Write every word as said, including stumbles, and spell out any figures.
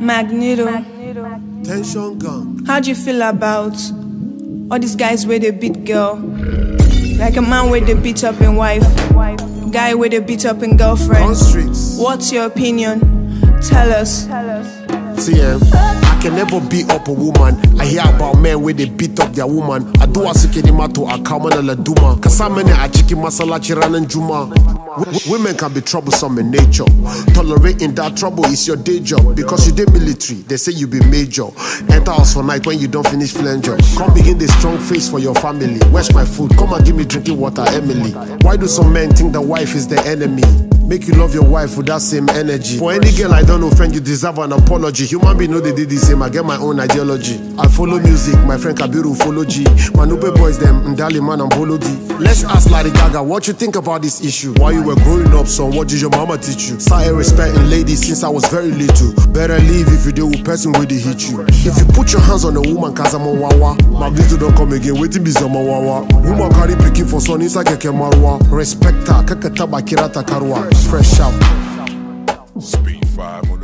Magneto. Tension gun. How do you feel about all these guys where they beat girl? Like a man where they beat up in wife, guy where they beat up in girlfriend. On streets. What's your opinion? Tell us. T M, I can never beat up a woman. I hear about men where they beat up their woman. I do a sikinima to a kamana la duma. Kasamene a chiki masala chiran and juma. Women can be troublesome in nature. Tolerating that trouble is your day job. Because you did military, they say you be major. Enter house for night when you don't finish flanger. Come begin the strong face for your family. Where's my food? Come and give me drinking water, Emily. Why do some men think the wife is the enemy? Make you love your wife with that same energy. For any girl I don't offend, you deserve an apology. Human being know they did the same, I get my own ideology. I follow music, my friend Kabiru follow G. Manupe boys them, Ndali man and Bologi. Let's ask Lady Gaga, what you think about this issue? While you were growing up, son, what did your mama teach you? Started respecting ladies since I was very little. Better leave if you deal with person where they hit you. If you put your hands on a woman, cause I'm a wawa. My blue don't come again, waiting be some wawa. Woman carry picking for son, inside keke marwa. Respect her, kakataba kirata karwa. Fresh out. Speed five on